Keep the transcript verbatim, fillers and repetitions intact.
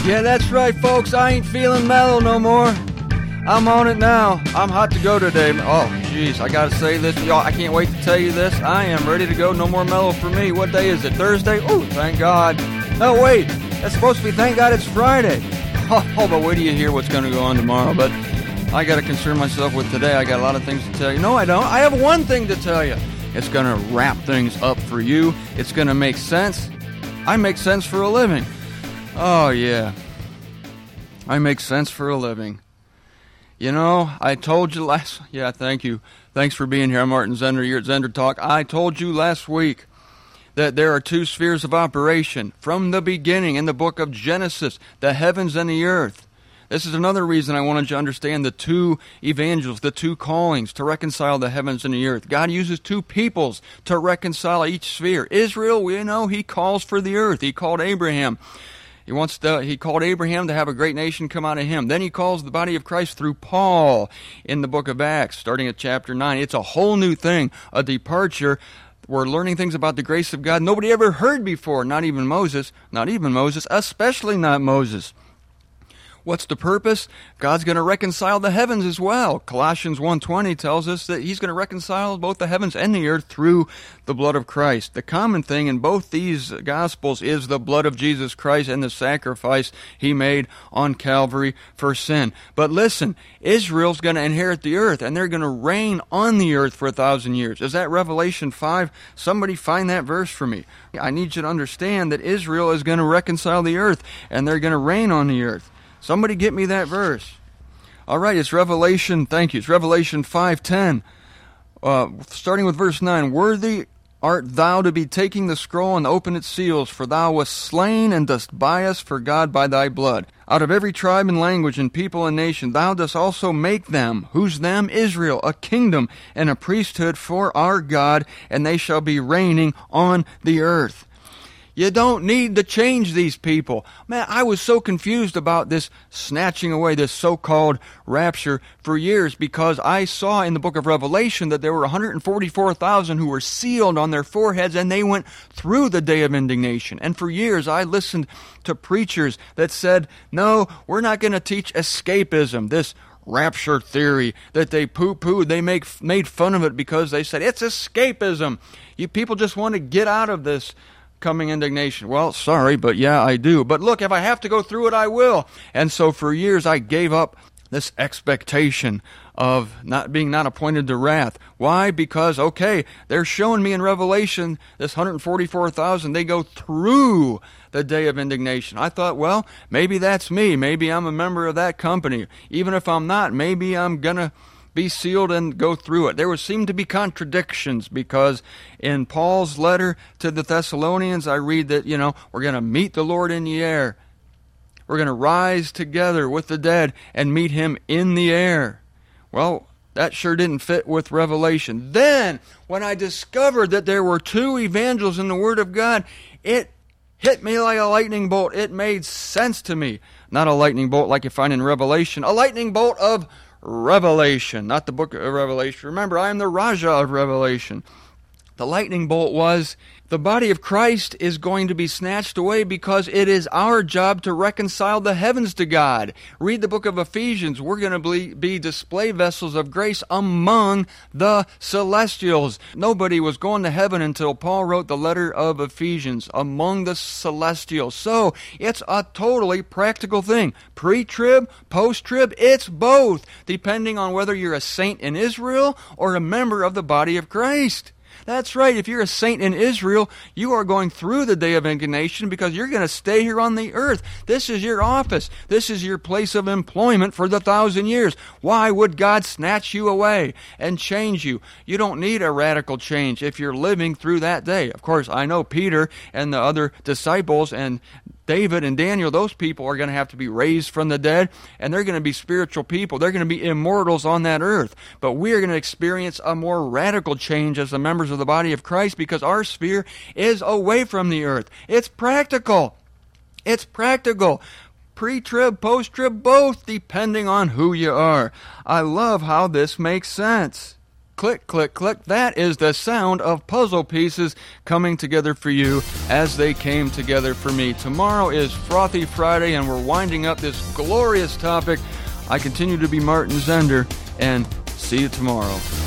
Yeah, that's right, folks. I ain't feeling mellow no more. I'm on it now. I'm hot to go today. Oh, jeez, I gotta say this, y'all. I can't wait to tell you this. I am ready to go. No more mellow for me. What day is it? Thursday? Oh, thank God. No, wait. That's supposed to be thank God it's Friday. Oh, but wait till you hear what's going to go on tomorrow. But I got to concern myself with today. I got a lot of things to tell you. No, I don't. I have one thing to tell you. It's going to wrap things up for you. It's going to make sense. I make sense for a living. Oh, yeah. I make sense for a living. You know, I told you last... Yeah, thank you. Thanks for being here. I'm Martin Zender. You're at Zender Talk. I told you last week that there are two spheres of operation from the beginning in the book of Genesis, the heavens and the earth. This is another reason I wanted you to understand the two evangels, the two callings to reconcile the heavens and the earth. God uses two peoples to reconcile each sphere. Israel, we know, he calls for the earth. He called Abraham. He wants to, he called Abraham to have a great nation come out of him. Then he calls the body of Christ through Paul in the book of Acts, starting at chapter nine. It's a whole new thing, a departure. We're learning things about the grace of God nobody ever heard before, not even Moses, not even Moses, especially not Moses. What's the purpose? God's going to reconcile the heavens as well. Colossians one twenty tells us that he's going to reconcile both the heavens and the earth through the blood of Christ. The common thing in both these Gospels is the blood of Jesus Christ and the sacrifice he made on Calvary for sin. But listen, Israel's going to inherit the earth, and they're going to reign on the earth for a thousand years. Is that Revelation five? Somebody find that verse for me. I need you to understand that Israel is going to reconcile the earth, and they're going to reign on the earth. Somebody get me that verse. All right, it's Revelation, thank you, it's Revelation five ten, uh, starting with verse nine. Worthy art thou to be taking the scroll and open its seals, for thou wast slain and dost buy us for God by thy blood. Out of every tribe and language and people and nation, thou dost also make them, who's them? Israel, a kingdom and a priesthood for our God, and they shall be reigning on the earth. You don't need to change these people. Man, I was so confused about this snatching away, this so-called rapture for years, because I saw in the book of Revelation that there were one hundred forty-four thousand who were sealed on their foreheads, and they went through the day of indignation. And for years I listened to preachers that said, no, we're not going to teach escapism, this rapture theory that they poo-pooed. They make made fun of it because they said, it's escapism. You people just want to get out of this coming indignation. Well, sorry, but yeah, I do. But look, if I have to go through it, I will. And so for years, I gave up this expectation of not being not appointed to wrath. Why? Because, okay, they're showing me in Revelation, this one hundred forty-four thousand, they go through the day of indignation. I thought, well, maybe that's me. Maybe I'm a member of that company. Even if I'm not, maybe I'm going to be sealed and go through it. There would seem to be contradictions, because in Paul's letter to the Thessalonians, I read that, you know, we're going to meet the Lord in the air. We're going to rise together with the dead and meet him in the air. Well, that sure didn't fit with Revelation. Then, when I discovered that there were two evangels in the Word of God, it hit me like a lightning bolt. It made sense to me. Not a lightning bolt like you find in Revelation, a lightning bolt of Revelation, not the book of Revelation. Remember, I am the Raja of Revelation. The lightning bolt was, the body of Christ is going to be snatched away because it is our job to reconcile the heavens to God. Read the book of Ephesians. We're going to be display vessels of grace among the celestials. Nobody was going to heaven until Paul wrote the letter of Ephesians, among the celestials. So it's a totally practical thing. Pre-trib, post-trib, it's both, depending on whether you're a saint in Israel or a member of the body of Christ. That's right. If you're a saint in Israel, you are going through the day of indignation because you're going to stay here on the earth. This is your office. This is your place of employment for the thousand years. Why would God snatch you away and change you? You don't need a radical change if you're living through that day. Of course, I know Peter and the other disciples and David and Daniel, those people are going to have to be raised from the dead, and they're going to be spiritual people. They're going to be immortals on that earth. But we are going to experience a more radical change as the members of the body of Christ, because our sphere is away from the earth. It's practical. It's practical. Pre-trib, post-trib, both, depending on who you are. I love how this makes sense. Click, click, click. That is the sound of puzzle pieces coming together for you as they came together for me. Tomorrow is Frothy Friday, and we're winding up this glorious topic. I continue to be Martin Zender, and see you tomorrow.